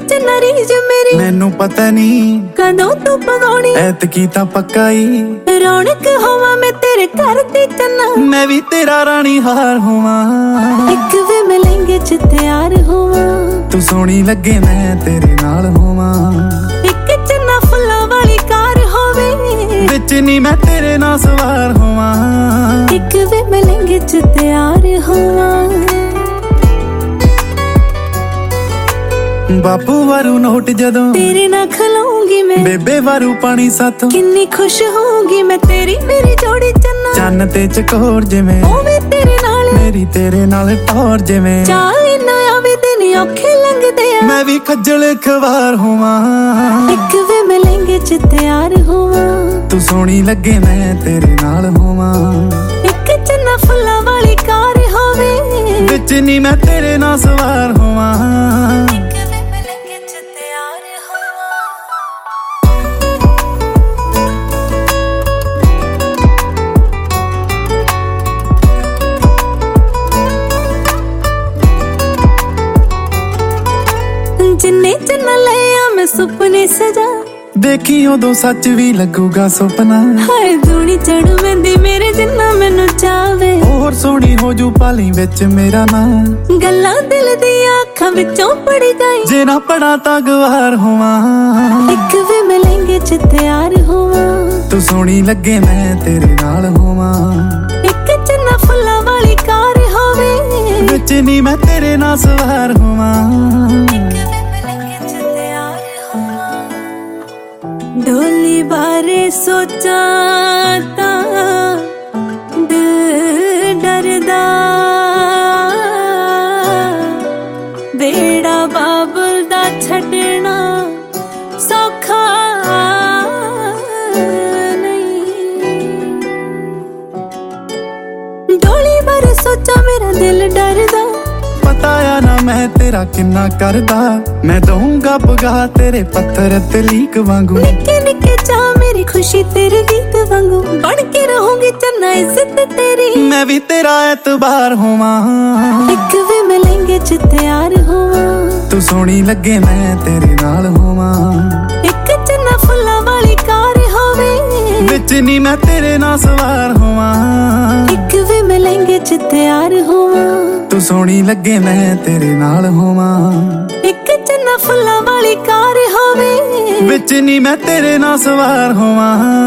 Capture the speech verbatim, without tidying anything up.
विच नरीज मेरी मैनू पता नहीं कदों तू पगाउणी ऐतकी तां पक्का ही रौनक होवां मैं तेरे घर दी चन्ना मैं भी तेरा रानी हार होवां इक वे मैं लहंगे च तैयार होवां तू सोहनी लगे मैं तेरे नाल होवां इक चन्ना फुल्लां वाली कार होवे विच नी मैं तेरे नाल सवार होवां इक वे मैं लहंगे च तैयार होवां बापू वारू नोट जदों तेरे ना खलाऊंगी मैं बेबे वारू पानी साथों किन्नी खुश होऊंगी मैं तेरी मेरी जोड़ी चन्ना चन्न ते चकोर जिवें ओवे तेरे नाल मेरी तेरे नाल टौर जिवें चाल ना आवे दिन औखे लंघदे आ मैं भी खज्जल खवार होवां इक वे मैं लहंगे च तैयार होवां तू सोहनी लगे मैं तेरे नाल होवां इक चन्ना फुल्लां वाली कार होवे विच नी मैं तेरे नाल सवार होवां जिन्ने चन्ना लिया मैं सुपने सजा देखी उदों सच भी लगूगा सुपना हाय दूनी चढ़ मैंदी मेरे जिन्ना मैनू चावे और सोहनी हो जू पाली विच मेरा नाम गल्लां दिल दी अखां विचों पड़ गई जे ना पड़ा तां गवार होवां इक वे मैं लहंगे च तैयार होवां तू सोहनी लगे मैं तेरे नाल होवां इक चन्ना फुल्लां वाली कार होवे विच नी मैं तेरे नाल सवार होवां डोली बारे सोचा तां दिल डरदा बेड़ा बाबुल दा छड्डना सौखा नहीं डोली बारे सोचा मेरा दिल डरदा पताया ना मैं तेरा किन्ना करदा मैं दूंगा पगा तेरे पत्थर ते लीक वांगू निक्के निक्के चा मेरी खुशी तेरे गीत वांगू बन के रहूंगी चन्ना इज्जत तेरी मैं भी तेरा एतबार होवां इक वे मैं लहंगे च तैयार होवां तू सोहनी लगे मैं तेरे नाल होवां इक चन्ना फुल्लां वाली कार होवे विच नी मैं तेरे नाल सवार होवां इक वे मैं लहंगे च तैयार होवां तू सोहनी लगे मैं तेरे नाल होवां इक चन्ना फुल्लां वाली कार होवे विच नी मैं तेरे नाल सवार होवां।